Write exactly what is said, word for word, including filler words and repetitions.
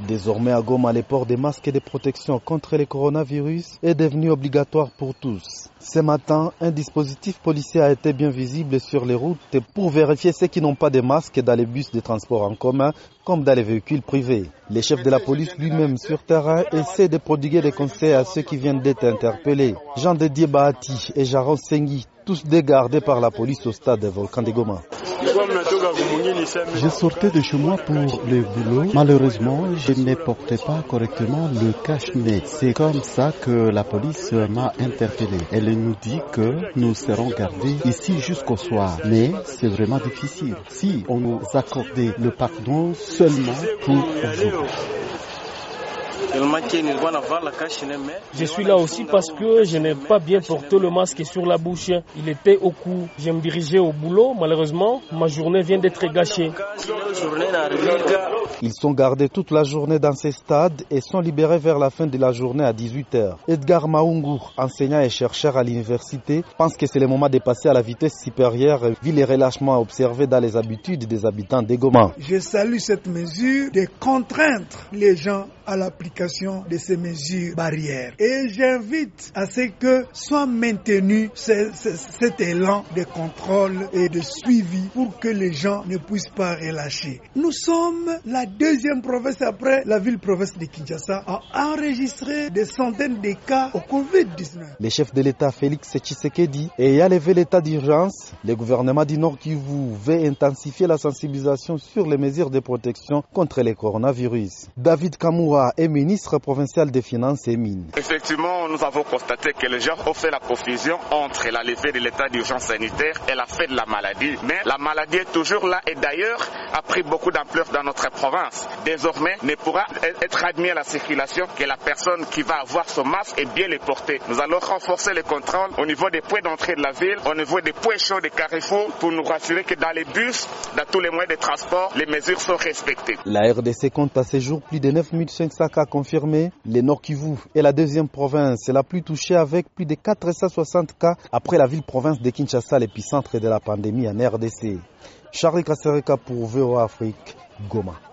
Désormais à Goma, le port des masques et des protections contre le coronavirus est devenu obligatoire pour tous. Ce matin, un dispositif policier a été bien visible sur les routes pour vérifier ceux qui n'ont pas de masques dans les bus de transport en commun comme dans les véhicules privés. Le chef de la police lui-même sur terrain essaie de prodiguer des conseils à ceux qui viennent d'être interpellés. Jean Dédié Bahati et Jaron Sengi, tous dégardés par la police au stade de Volcan de Goma. Je sortais de chez moi pour le boulot. Malheureusement, je ne portais pas correctement le cache-nez. C'est comme ça que la police m'a interpellé. Elle nous dit que nous serons gardés ici jusqu'au soir. Mais c'est vraiment difficile. Si on nous accordait le pardon seulement pour aujourd'hui. Je suis là aussi parce que je n'ai pas bien porté le masque sur la bouche. Il était au cou. Je me dirigeais au boulot. Malheureusement, ma journée vient d'être gâchée. Ils sont gardés toute la journée dans ces stades et sont libérés vers la fin de la journée à dix-huit heures. Edgar Maungu, enseignant et chercheur à l'université, pense que c'est le moment de passer à la vitesse supérieure vu les relâchements observés dans les habitudes des habitants de Goma. Je salue cette mesure de contraindre les gens à l'application de ces mesures barrières. Et j'invite à ce que soit maintenu ce, ce, cet élan de contrôle et de suivi pour que les gens ne puissent pas relâcher. Nous sommes la deuxième province après la ville-province de Kinshasa à enregistrer des centaines de cas au covid dix-neuf. Le chef de l'État Félix Tshisekedi ayant levé l'état d'urgence, le gouvernement du Nord Kivu veut intensifier la sensibilisation sur les mesures de protection contre le coronavirus. David Kamoura est ministre provincial des Finances et Mines. Effectivement, nous avons constaté que les gens ont fait la confusion entre la levée de l'état d'urgence sanitaire et la fin de la maladie. Mais la maladie est toujours là et d'ailleurs a pris beaucoup d'ampleur dans notre province. Désormais, ne pourra être admis à la circulation que la personne qui va avoir son masque et bien le porter. Nous allons renforcer les contrôles au niveau des points d'entrée de la ville, au niveau des points chauds des carrefours pour nous rassurer que dans les bus, dans tous les moyens de transport, les mesures sont respectées. La R D C compte à ce jour plus de neuf mille cinq cents cas confirmés. Le Nord Kivu est la deuxième province la plus touchée avec plus de quatre cent soixante cas après la ville-province de Kinshasa, l'épicentre de la pandémie en R D C. Charles Kasereka pour V O A Afrique, Goma.